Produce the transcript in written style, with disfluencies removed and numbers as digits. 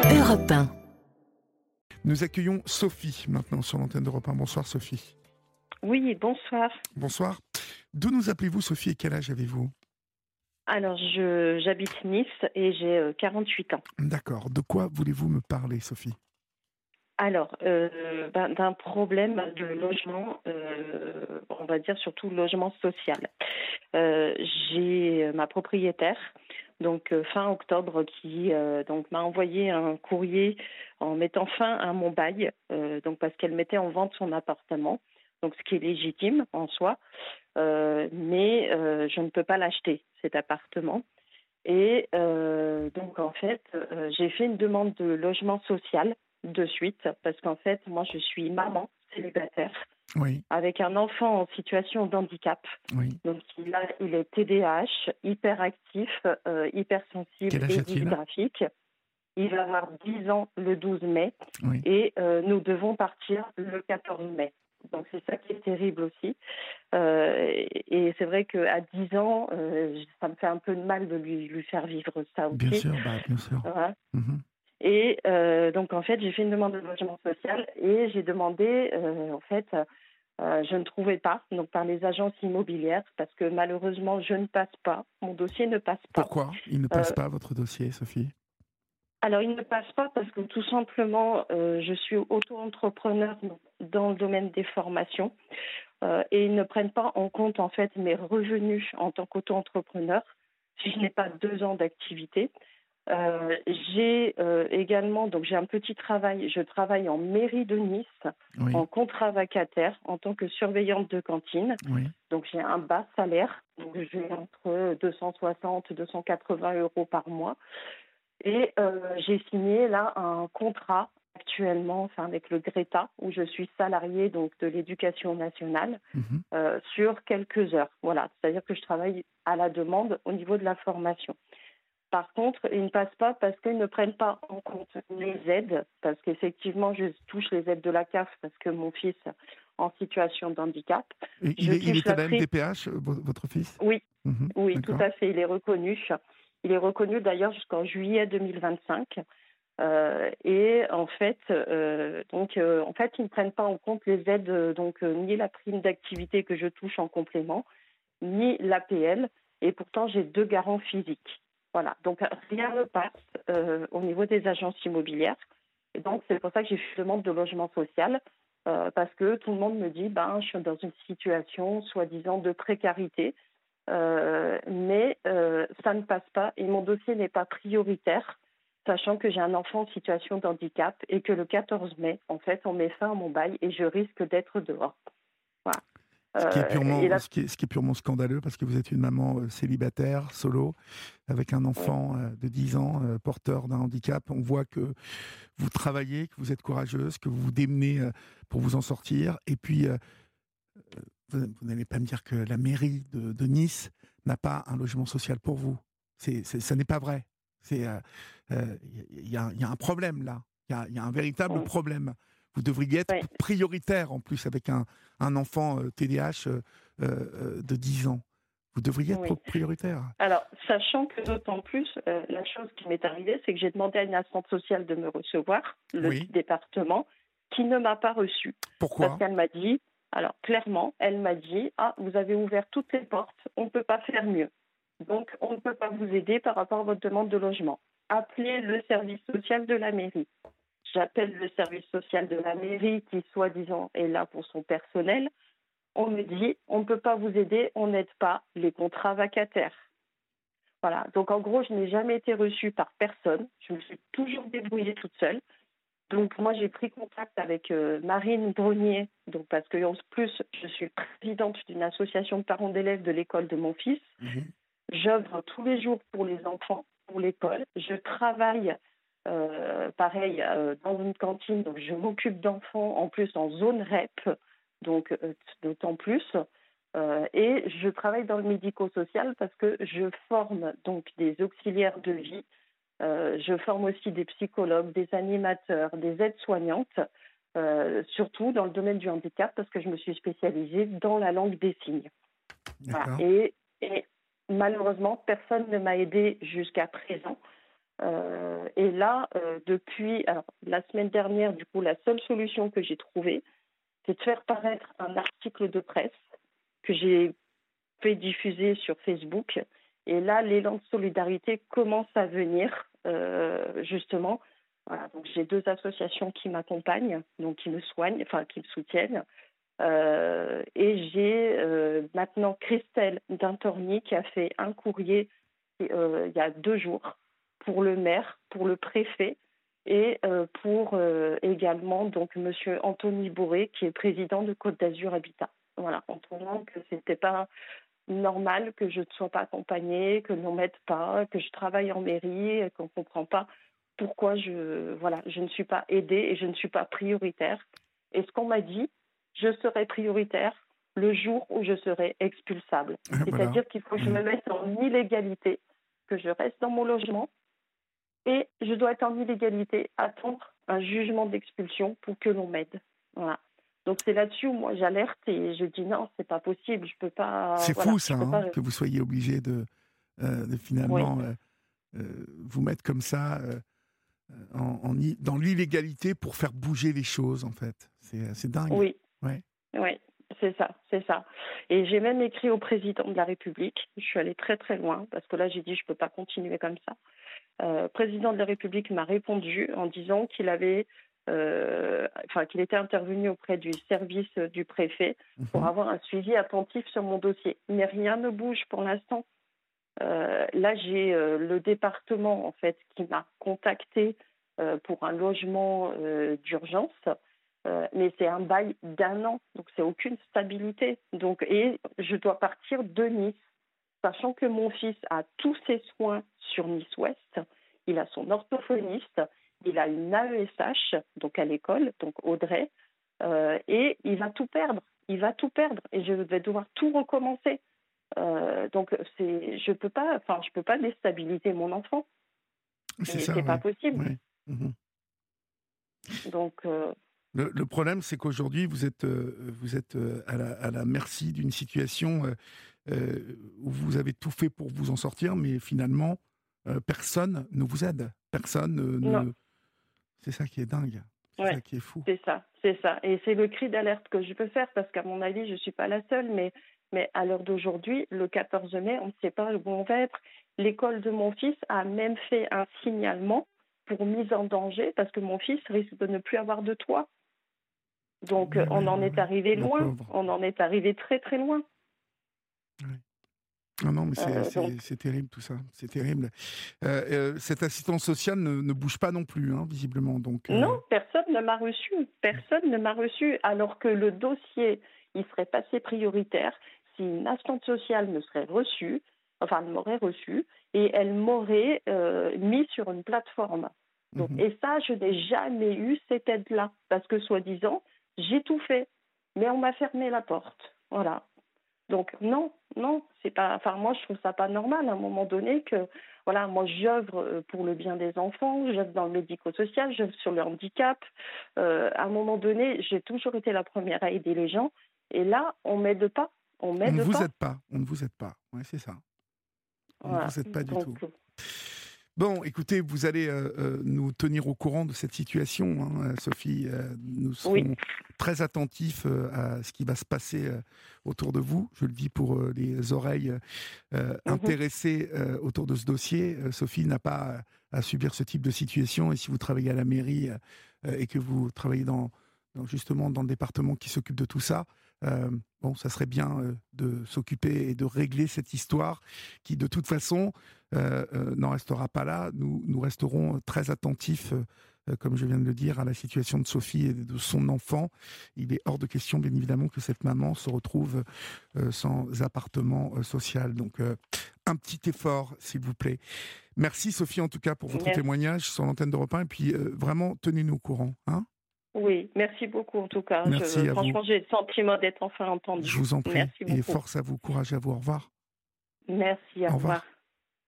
Europe 1. Nous accueillons Sophie maintenant sur l'antenne d'Europe 1. Bonsoir Sophie. Oui, bonsoir. Bonsoir. D'où nous appelez-vous Sophie et quel âge avez-vous ? Alors, j'habite Nice et j'ai 48 ans. D'accord. De quoi voulez-vous me parler Sophie ? Alors, d'un problème de logement, on va dire surtout logement social. J'ai ma propriétaire, donc fin octobre, qui donc m'a envoyé un courrier en mettant fin à mon bail, donc parce qu'elle mettait en vente son appartement, donc ce qui est légitime en soi, mais je ne peux pas l'acheter, cet appartement. Et donc en fait, j'ai fait une demande de logement social de suite, parce qu'en fait, moi, je suis maman célibataire Oui. avec un enfant en situation de handicap. Oui. Donc, il est TDAH, hyperactif, hypersensible Quel âge et a-t-il ? dysgraphique. Il va avoir 10 ans le 12 mai Oui. et nous devons partir le 14 mai. Donc, c'est ça qui est terrible aussi. Et c'est vrai qu'à 10 ans, ça me fait un peu de mal de lui faire vivre ça Bien aussi. sûr, bien sûr. Voilà. Mhm. Et donc, en fait, j'ai fait une demande de logement social et j'ai demandé, je ne trouvais pas, donc par les agences immobilières, parce que malheureusement, je ne passe pas, mon dossier ne passe pas. Pourquoi il ne passe pas votre dossier Sophie ? Alors, il ne passe pas parce que tout simplement, je suis auto-entrepreneur dans le domaine des formations et ils ne prennent pas en compte, en fait, mes revenus en tant qu'auto-entrepreneur si je n'ai pas 2 ans d'activité. J'ai également, donc j'ai un petit travail, je travaille en mairie de Nice, Oui. en contrat vacataire, en tant que surveillante de cantine. Oui. Donc j'ai un bas salaire, donc j'ai entre 260 et 280 euros par mois. Et j'ai signé là un contrat actuellement, avec le Greta, où je suis salariée donc de l'Éducation nationale Mhm. sur quelques heures. Voilà, c'est-à-dire que je travaille à la demande au niveau de la formation. Par contre, ils ne passent pas parce qu'ils ne prennent pas en compte les aides, parce qu'effectivement, je touche les aides de la CAF parce que mon fils en situation de handicap. Et Je il touche est à la la prime. MDPH, votre fils ? Oui, Mhm. oui, tout D'accord. à fait. Il est reconnu. Il est reconnu d'ailleurs jusqu'en juillet 2025. Et en fait, ils ne prennent pas en compte les aides, ni la prime d'activité que je touche en complément, ni l'APL. Et pourtant, j'ai 2 garants physiques. Voilà, donc rien ne passe au niveau des agences immobilières. Et donc, c'est pour ça que j'ai fait une demande de logement social, parce que tout le monde me dit, je suis dans une situation soi-disant de précarité, mais ça ne passe pas et mon dossier n'est pas prioritaire, sachant que j'ai un enfant en situation de handicap et que le 14 mai, en fait, on met fin à mon bail et je risque d'être dehors. Voilà. Ce qui est Et là, ce qui est purement scandaleux parce que vous êtes une maman célibataire, solo, avec un oui. enfant de 10 ans porteur d'un handicap. On voit que vous travaillez, que vous êtes courageuse, que vous vous démenez pour vous en sortir. Et puis, vous n'allez pas me dire que la mairie de Nice n'a pas un logement social pour vous. Ça n'est pas vrai. Il y a un problème là. Il y a un véritable Oui. problème. Vous devriez être Oui. prioritaire en plus avec un enfant TDAH de 10 ans. Vous devriez être Oui. prioritaire. Alors, sachant que d'autant plus, la chose qui m'est arrivée, c'est que j'ai demandé à une assistante sociale de me recevoir, le Oui. département, qui ne m'a pas reçue. Parce Pourquoi ? qu'elle m'a dit, alors clairement, elle m'a dit, vous avez ouvert toutes les portes, on ne peut pas faire mieux. Donc, on ne peut pas vous aider par rapport à votre demande de logement. Appelez le service social de la mairie. J'appelle le service social de la mairie qui, soi-disant, est là pour son personnel. On me dit, on ne peut pas vous aider, on n'aide pas les contrats vacataires. Voilà. Donc, en gros, je n'ai jamais été reçue par personne. Je me suis toujours débrouillée toute seule. Donc, moi, j'ai pris contact avec Marine Brenier, donc, parce que, en plus, je suis présidente d'une association de parents d'élèves de l'école de mon fils. Mhm. J'œuvre tous les jours pour les enfants, pour l'école. Je travaille, dans une cantine. Donc, je m'occupe d'enfants, en plus, en zone REP, donc d'autant plus. Et je travaille dans le médico-social parce que je forme donc des auxiliaires de vie. Je forme aussi des psychologues, des animateurs, des aides-soignantes, surtout dans le domaine du handicap parce que je me suis spécialisée dans la langue des signes. Voilà. D'accord. Et malheureusement, personne ne m'a aidée jusqu'à présent. Et là, depuis alors, la semaine dernière, du coup, la seule solution que j'ai trouvée, c'est de faire paraître un article de presse que j'ai fait diffuser sur Facebook. Et là, l'élan de solidarité commence à venir, justement. Voilà, donc j'ai 2 associations qui m'accompagnent, donc qui me soignent, enfin qui me soutiennent. Et j'ai maintenant Christelle d'Intorny qui a fait un courrier il y a 2 jours pour le maire, pour le préfet et pour également donc Monsieur Anthony Bourré qui est président de Côte d'Azur Habitat. Voilà, en trouvant que c'était pas normal que je ne sois pas accompagnée, que l'on m'aide pas, que je travaille en mairie, et qu'on ne comprend pas pourquoi je ne suis pas aidée et je ne suis pas prioritaire. Et ce qu'on m'a dit, je serai prioritaire le jour où je serai expulsable. Voilà. C'est-à-dire qu'il faut que je me mette en illégalité, que je reste dans mon logement et je dois être en illégalité, attendre un jugement d'expulsion pour que l'on m'aide. Voilà. Donc c'est là-dessus où moi j'alerte et je dis non, c'est pas possible, je peux pas. C'est Voilà, fou ça, je peux pas. que vous soyez obligé de Oui, finalement vous mettre comme ça dans l'illégalité pour faire bouger les choses en fait. C'est dingue. oui, Ouais. oui, c'est ça, c'est ça. Et j'ai même écrit au président de la République. Je suis allée très très loin parce que là j'ai dit je peux pas continuer comme ça. Le président de la République m'a répondu en disant qu'il avait, qu'il était intervenu auprès du service du préfet pour Mhm. avoir un suivi attentif sur mon dossier. Mais rien ne bouge pour l'instant. Là, j'ai le département en fait qui m'a contacté pour un logement d'urgence, mais c'est un bail d'1 an, donc c'est aucune stabilité. Donc, et je dois partir de Nice, sachant que mon fils a tous ses soins sur Nice Ouest, il a son orthophoniste, il a une AESH, donc à l'école, donc Audrey, et il va tout perdre. Il va tout perdre et je vais devoir tout recommencer. Donc je peux pas déstabiliser mon enfant. C'est Et ça, c'est pas ouais. possible. Ouais. Mhm. Donc Le problème, c'est qu'aujourd'hui, vous êtes à la merci d'une situation où vous avez tout fait pour vous en sortir, mais finalement, personne ne vous aide. Personne non, ne. C'est ça qui est dingue. C'est ouais, ça qui est fou. c'est ça, c'est ça. Et c'est le cri d'alerte que je peux faire parce qu'à mon avis, je suis pas la seule, mais à l'heure d'aujourd'hui, le 14 mai, on ne sait pas où on va être. L'école de mon fils a même fait un signalement pour mise en danger parce que mon fils risque de ne plus avoir de toit. Donc Ouais, on ouais, en ouais, est ouais. arrivé Le loin, pauvre. on en est arrivé très très loin. Ouais. Non, non, mais Donc c'est terrible tout ça. C'est terrible. Cette assistance sociale ne bouge pas non plus, hein, visiblement. Donc, non, personne ne m'a reçu. Personne ne m'a reçu, alors que le dossier, il serait passé prioritaire si une assistante sociale me serait reçue, enfin, elle m'aurait reçu, et elle m'aurait mis sur une plateforme. Donc, mhm. et ça, je n'ai jamais eu cette aide-là, parce que soi-disant, j'ai tout fait, mais on m'a fermé la porte. Voilà. Donc non, non, c'est pas. Enfin, moi, je trouve ça pas normal à un moment donné que, voilà, moi, j'œuvre pour le bien des enfants, j'œuvre dans le médico-social, j'œuvre sur le handicap. À un moment donné, j'ai toujours été la première à aider les gens, et là, on m'aide pas, on On ne m'aide vous pas. aide pas. On ne vous aide pas. Ouais, c'est ça. On ne Voilà. vous aide pas du Donc, tout. Bon, écoutez, vous allez nous tenir au courant de cette situation, hein, Sophie. Nous oui. serons très attentifs à ce qui va se passer autour de vous. Je le dis pour les oreilles Mhm. intéressées autour de ce dossier. Sophie n'a pas à subir ce type de situation. Et si vous travaillez à la mairie et que vous travaillez justement dans le département qui s'occupe de tout ça, bon, ça serait bien de s'occuper et de régler cette histoire qui, de toute façon, n'en restera pas là. Nous resterons très attentifs, comme je viens de le dire, à la situation de Sophie et de son enfant. Il est hors de question, bien évidemment, que cette maman se retrouve sans appartement social. Donc, un petit effort, s'il vous plaît. Merci, Sophie, en tout cas, pour votre Merci. témoignage sur l'antenne d'Europe 1. Et puis, vraiment, tenez-nous au courant. Hein. Oui, merci beaucoup en tout cas. Merci à vous. Franchement, j'ai le sentiment d'être enfin Je entendue. vous en prie. Merci Et beaucoup. force à vous, courage à vous. Au revoir. Merci, au Au revoir. revoir.